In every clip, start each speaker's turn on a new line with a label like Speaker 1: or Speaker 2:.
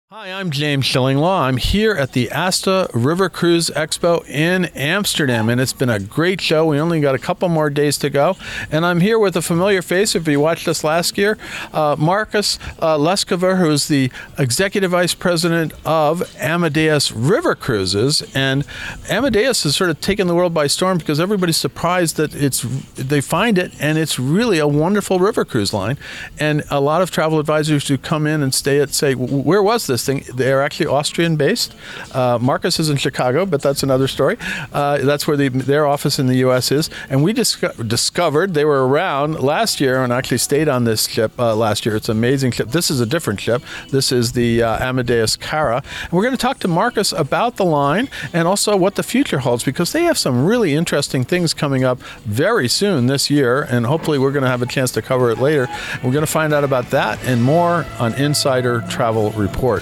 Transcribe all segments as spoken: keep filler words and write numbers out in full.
Speaker 1: Hi, I'm James Schillinglaw. I'm here at the ASTA River Cruise Expo in Amsterdam, and it's been a great show. We only got a couple more days to go, and I'm here with a familiar face. If you watched us last year, uh, Marcus uh, Leskover, who's the Executive Vice President of Amadeus River Cruises, and Amadeus has sort of taken the world by storm because everybody's surprised that it's they find it, and it's really a wonderful river cruise line. And a lot of travel advisors who come in and stay at say, where was this thing? They're actually Austrian-based. Uh, Marcus is in Chicago, but that's another story. Uh, that's where the, their office in the U S is. And we disco- discovered they were around last year and actually stayed on this ship uh, last year. It's an amazing ship. This is a different ship. This is the uh, Amadeus Cara. And we're going to talk to Marcus about the line and also what the future holds, because they have some really interesting things coming up very soon this year. And hopefully we're going to have a chance to cover it later. We're going to find out about that and more on Insider Travel Report.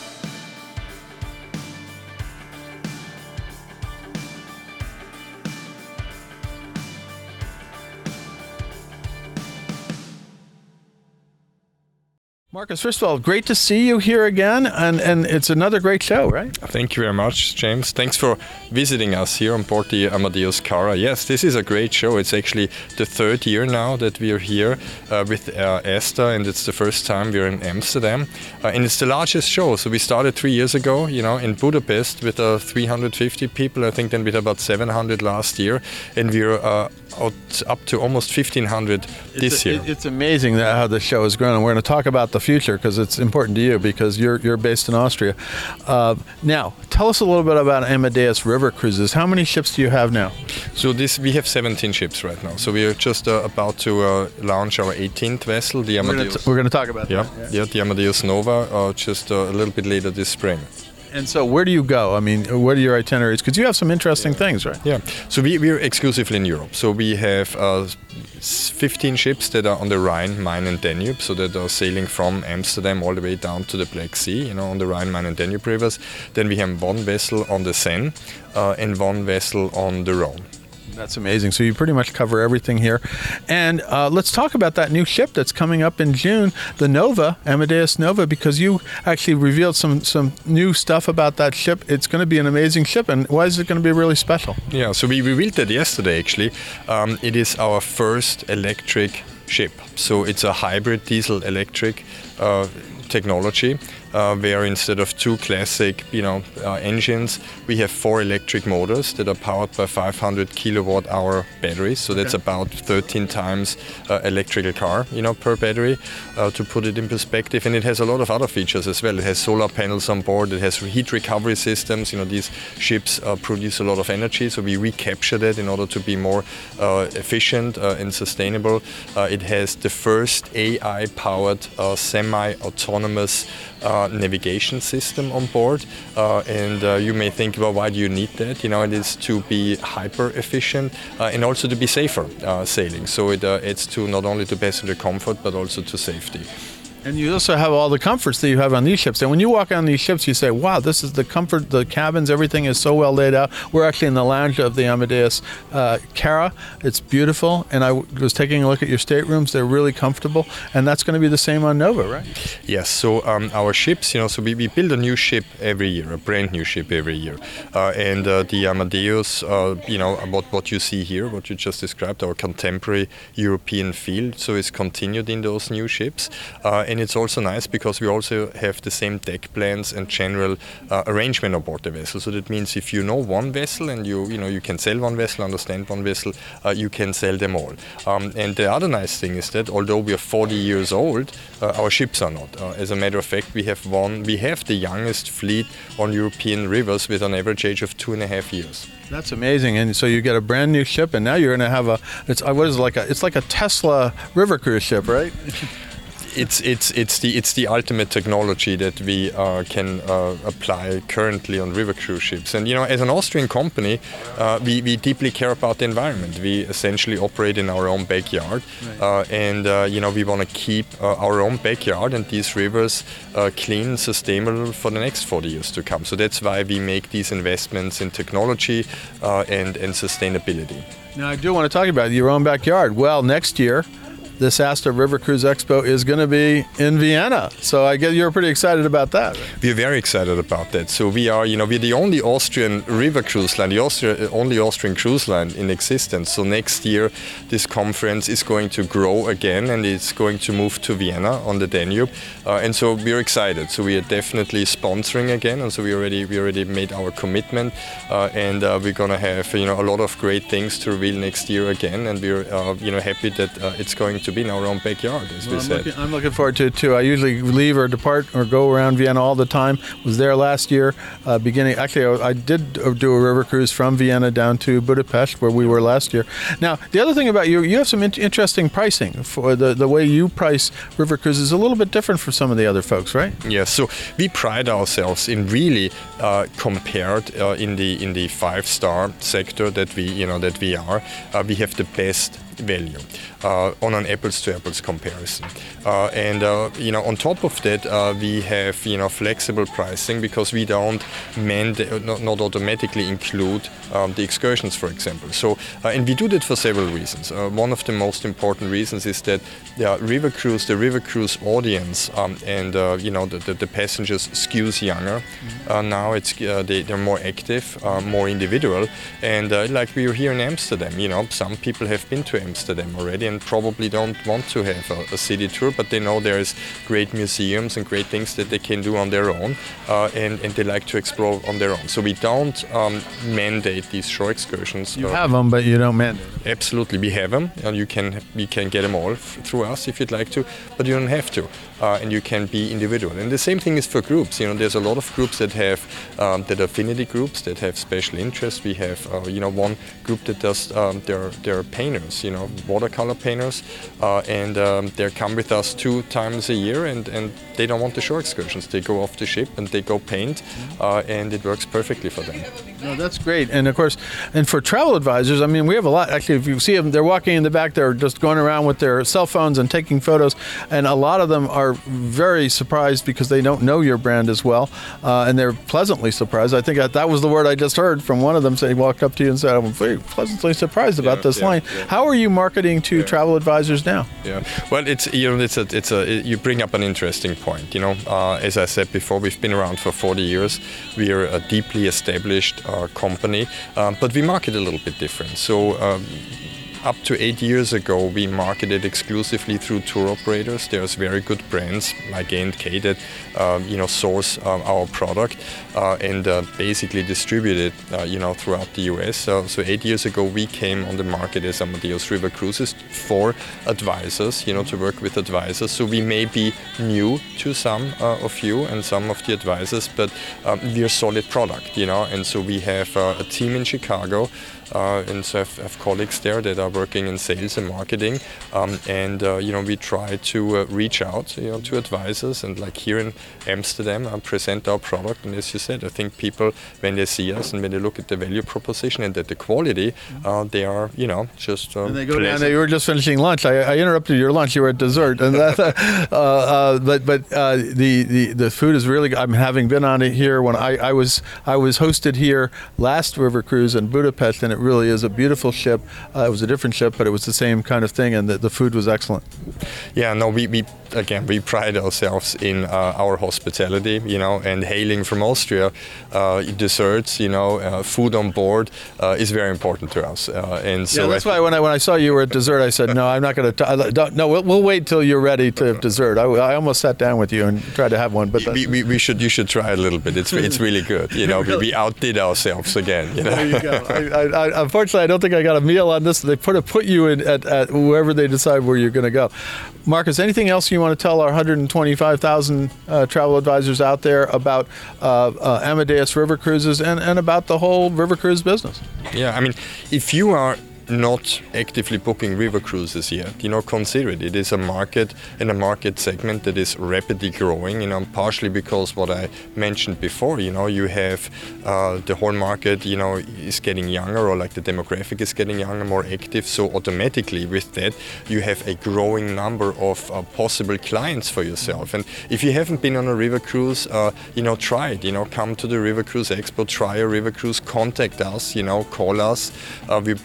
Speaker 1: Marcus, first of all, great to see you here again, and, and it's another great show, right?
Speaker 2: Thank you very much, James. Thanks for visiting us here on board the Amadeus Cara. Yes, this is a great show. It's actually the third year now that we are here uh, with uh, ASTA, and it's the first time we're in Amsterdam. Uh, and it's the largest show. So we started three years ago, you know, in Budapest with uh, three hundred fifty people, I think then with about seven hundred last year, and we're uh, out, up to almost fifteen hundred this
Speaker 1: it's a,
Speaker 2: year.
Speaker 1: It's amazing that how the show has grown, and we're going to talk about the future because it's important to you because you're you're based in Austria. Uh, now, tell us a little bit about Amadeus River Cruises. How many ships do you have now?
Speaker 2: So this we have seventeen ships right now. So we are just uh, about to uh, launch our eighteenth vessel, the Amadeus.
Speaker 1: We're going to talk about
Speaker 2: yeah,
Speaker 1: that.
Speaker 2: Yeah, yeah, the Amadeus Nova, uh, just uh, a little bit later this spring.
Speaker 1: And so where do you go? I mean, what are your itineraries? Because you have some interesting
Speaker 2: yeah.
Speaker 1: things, right?
Speaker 2: Yeah. So we, we're exclusively in Europe. So we have uh, fifteen ships that are on the Rhine, Main and Danube, so that are sailing from Amsterdam all the way down to the Black Sea, you know, on the Rhine, Main and Danube rivers. Then we have one vessel on the Seine uh, and one vessel on the Rhone.
Speaker 1: That's amazing. So you pretty much cover everything here. And uh, let's talk about that new ship that's coming up in June, the Nova, Amadeus Nova, because you actually revealed some, some new stuff about that ship. It's going to be an amazing ship. And why is it going to be really special?
Speaker 2: Yeah, so we revealed that yesterday, actually. Um, it is our first electric ship. So it's a hybrid diesel-electric uh, technology. Uh, where instead of two classic, you know, uh, engines, we have four electric motors that are powered by five hundred kilowatt hour batteries. So that's okay. About thirteen times uh, electrical car, you know, per battery, uh, to put it in perspective. And it has a lot of other features as well. It has solar panels on board. It has heat recovery systems. You know, these ships uh, produce a lot of energy, so we recapture that in order to be more uh, efficient uh, and sustainable. Uh, it has the first A I-powered uh, semi-autonomous Uh, navigation system on board, uh, and uh, you may think, well, why do you need that? You know, it is to be hyper efficient uh, and also to be safer uh, sailing. So it uh, adds to not only to passenger comfort but also to safety.
Speaker 1: And you also have all the comforts that you have on these ships. And when you walk on these ships, you say, wow, this is the comfort, the cabins, everything is so well laid out. We're actually in the lounge of the Amadeus uh, Cara. It's beautiful. And I w- was taking a look at your staterooms. They're really comfortable. And that's going to be the same on Nova, right?
Speaker 2: Yes. So um, our ships, you know, so we, we build a new ship every year, a brand new ship every year. Uh, and uh, the Amadeus, uh, you know, what, what you see here, what you just described, our contemporary European feel, so it's continued in those new ships. Uh, and it's also nice because we also have the same deck plans and general uh, arrangement aboard the vessel. So that means if you know one vessel and you you know you can sell one vessel, understand one vessel, uh, you can sell them all. Um, and the other nice thing is that although we are forty years old, uh, our ships are not. Uh, as a matter of fact, we have one. We have the youngest fleet on European rivers with an average age of two and a half years.
Speaker 1: That's amazing. And so you get a brand new ship, and now you're going to have a. It's what is it, like a? It's like a Tesla river cruise ship, right?
Speaker 2: It's it's it's the it's the ultimate technology that we uh, can uh, apply currently on river cruise ships. And you know, as an Austrian company, uh, we we deeply care about the environment. We essentially operate in our own backyard, right. uh, and uh, you know, we want to keep uh, our own backyard and these rivers uh, clean, sustainable for the next forty years to come. So that's why we make these investments in technology uh, and and sustainability.
Speaker 1: Now, I do want to talk about your own backyard. Well, next year, this ASTA River Cruise Expo is going to be in Vienna. So I guess you're pretty excited about that. Right?
Speaker 2: We're very excited about that. So we are, you know, we're the only Austrian river cruise line, the Austria, only Austrian cruise line in existence. So next year, this conference is going to grow again, and it's going to move to Vienna on the Danube. Uh, and so we're excited. So we are definitely sponsoring again, and so we already we already made our commitment, uh, and uh, we're going to have, you know, a lot of great things to reveal next year again. And we're uh, you know happy that uh, it's going to be in our own backyard, as
Speaker 1: well,
Speaker 2: we
Speaker 1: I'm
Speaker 2: said.
Speaker 1: Looking, I'm looking forward to it too. I usually leave or depart or go around Vienna all the time. Was there last year, uh, beginning. Actually, I, I did do a river cruise from Vienna down to Budapest, where we were last year. Now, the other thing about you, you have some in- interesting pricing. For the the way you price river cruises is a little bit different from some of the other folks, right?
Speaker 2: Yes. So we pride ourselves in really uh, compared uh, in the in the five-star sector that we you know that we are. Uh, we have the best value uh, on an apples to apples comparison, uh, and uh, you know on top of that uh, we have you know flexible pricing, because we don't manda- not, not automatically include um, the excursions, for example. So uh, and we do that for several reasons. Uh, one of the most important reasons is that the river cruise, the river cruise audience, um, and uh, you know the, the, the passengers skews younger. Mm-hmm. Uh, now it's uh, they, they're more active, uh, more individual, and uh, like we are here in Amsterdam. You know, some people have been to Amsterdam already and probably don't want to have a, a city tour, but they know there's great museums and great things that they can do on their own, uh, and, and they like to explore on their own. So we don't um, mandate these shore excursions.
Speaker 1: You uh, have them, but you don't mandate.
Speaker 2: Absolutely, we have them, and you can you can get them all f- through us if you'd like to, but you don't have to, uh, and you can be individual. And the same thing is for groups. You know, there's a lot of groups that have um, that are affinity groups that have special interests. We have uh, you know one group that does um, they're they're painters. You know, watercolor painters, uh, and um, they come with us two times a year, and, and they don't want the shore excursions. They go off the ship and they go paint, uh, and it works perfectly for them.
Speaker 1: No, that's great. And of course, and for travel advisors, I mean, we have a lot. Actually, if you see them, they're walking in the back, they're just going around with their cell phones and taking photos, and a lot of them are very surprised because they don't know your brand as well, uh, and they're pleasantly surprised. I think that, that was the word I just heard from one of them. Say, he walked up to you and said, I'm very pleasantly surprised about yeah, this yeah, line. Yeah. How are you marketing to yeah. travel advisors now?
Speaker 2: Yeah, well, it's you know, it's a, it's a, you bring up an interesting point. You know, uh, as I said before, we've been around for forty years. We are a deeply established uh, company, um, but we market a little bit different. So. Um, Up to eight years ago, we marketed exclusively through tour operators. There's very good brands like A and K that um, you know source um, our product uh, and uh, basically distribute it uh, you know throughout the U S. So, so eight years ago, we came on the market as Amadeus River Cruises for advisors, you know, to work with advisors. So we may be new to some uh, of you and some of the advisors, but um, we're a solid product, you know. And so we have uh, a team in Chicago. Uh, and so I have, have colleagues there that are working in sales and marketing, um, and uh, you know we try to uh, reach out, you know, to advisors, and like here in Amsterdam, uh, present our product. And as you said, I think people, when they see us and when they look at the value proposition and at the quality, uh, they are, you know, just. Um,
Speaker 1: and they go down. They were just finishing lunch. I, I interrupted your lunch. You were at dessert, and that, uh, uh, but but uh, the, the the food is really good. I'm having been on it here when I, I was I was hosted here last river cruise in Budapest, and it really is a beautiful ship. Uh, it was a different ship, but it was the same kind of thing, and the, the food was excellent.
Speaker 2: Yeah, no, we, we again we pride ourselves in uh, our hospitality, you know, and hailing from Austria, uh, desserts, you know, uh, food on board uh, is very important to us. Uh, and so
Speaker 1: yeah, that's why when I when I saw you were at dessert, I said, no, I'm not going to. No, we'll, we'll wait till you're ready to have dessert. I, I almost sat down with you and tried to have one, but
Speaker 2: we, we, we should you should try a little bit. It's it's really good. You know, really? we, we outdid ourselves again. You know?
Speaker 1: There you go. I, I, I, unfortunately, I don't think I got a meal on this. They put a, put you in at, at wherever they decide where you're going to go. Marcus, anything else you want to tell our one hundred twenty-five thousand uh, travel advisors out there about uh, uh, Amadeus River Cruises and, and about the whole river cruise business?
Speaker 2: Yeah, I mean, if you are not actively booking river cruises yet, you know, consider it. It is a market and a market segment that is rapidly growing, you know, partially because what I mentioned before, you know, you have uh, the whole market, you know, is getting younger, or like the demographic is getting younger, more active. So automatically with that, you have a growing number of uh, possible clients for yourself. And if you haven't been on a river cruise, uh, you know, try it, you know, come to the River Cruise Expo, try a river cruise, contact us, you know, call us. Uh, we'll be more than happy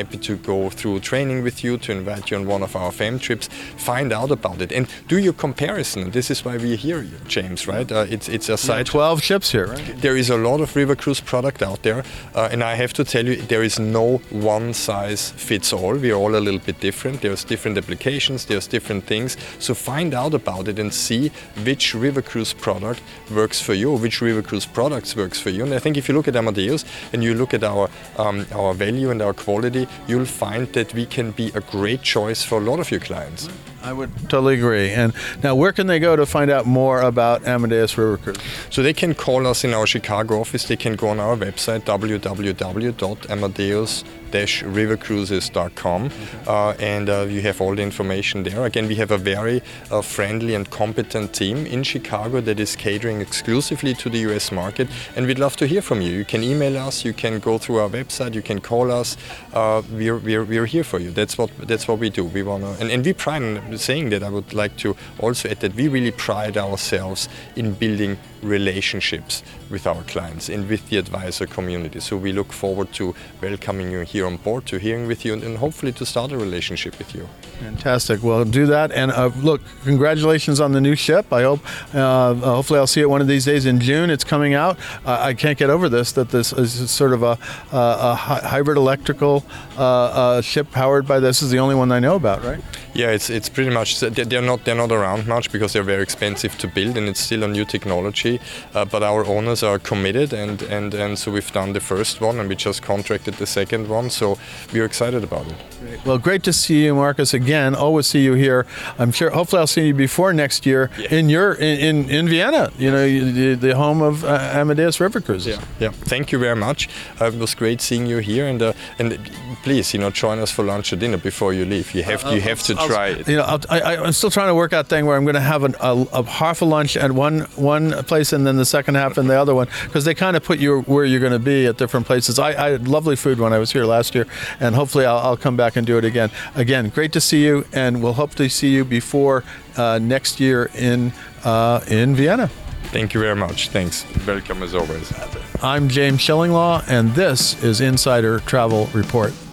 Speaker 2: happy to go through training with you, to invite you on one of our fam trips. Find out about it and do your comparison. This is why we're here, James, right? Uh, it's it's a site.
Speaker 1: twelve ships here, right?
Speaker 2: There is a lot of river cruise product out there, uh, and I have to tell you, there is no one size fits all. We are all a little bit different. There's different applications, there's different things. So find out about it and see which river cruise product works for you, which river cruise products works for you. And I think if you look at Amadeus and you look at our um, our value and our quality, you'll find that we can be a great choice for a lot of your clients.
Speaker 1: I would totally agree. And now, where can they go to find out more about Amadeus River Cruise?
Speaker 2: So they can call us in our Chicago office. They can go on our website, w w w dot amadeus dash river cruises dot com, uh, and uh, you have all the information there. Again, we have a very uh, friendly and competent team in Chicago that is catering exclusively to the U S market, and we'd love to hear from you. You can email us, you can go through our website, you can call us. Uh, we're, we're, we're here for you. That's what that's what we do. We wanna, and, and we pride in saying that. I would like to also add that we really pride ourselves in building relationships with our clients and with the advisor community. So we look forward to welcoming you here on board, to hearing with you, and, and hopefully to start a relationship with you.
Speaker 1: Fantastic. Well, do that. And uh, look, congratulations on the new ship. I hope, uh, hopefully I'll see it one of these days in June. It's coming out. Uh, I can't get over this, that this is sort of a, a, a hybrid electrical uh, uh, ship powered by this. Is the only one I know about, right?
Speaker 2: Yeah, it's it's pretty much, they're not they're not around much because they're very expensive to build, and it's still a new technology. Uh, but our owners are committed, and, and, and so we've done the first one, and we just contracted the second one. So we're excited about it.
Speaker 1: Great. Well, great to see you, Marcus. Again, always see you here. I'm sure. Hopefully, I'll see you before next year yeah. in your in, in, in Vienna. You know, the, the home of uh, Amadeus River Cruises.
Speaker 2: Yeah. Yeah. Thank you very much. Uh, it was great seeing you here, and uh, and please, you know, join us for lunch or dinner before you leave. You have uh, you have to
Speaker 1: I'll,
Speaker 2: try it.
Speaker 1: You know, I'll, I, I'm still trying to work out thing where I'm going to have an, a, a half a lunch at one one place and then the second half in the other one, because they kind of put you where you're going to be at different places. I, I had lovely food when I was here last year, and hopefully I'll, I'll come back and do it again. Again, great to see you, and we'll hope to see you before uh, next year in uh, in Vienna.
Speaker 2: Thank you very much. Thanks. Welcome as always.
Speaker 1: I'm James Shillinglaw, and this is Insider Travel Report.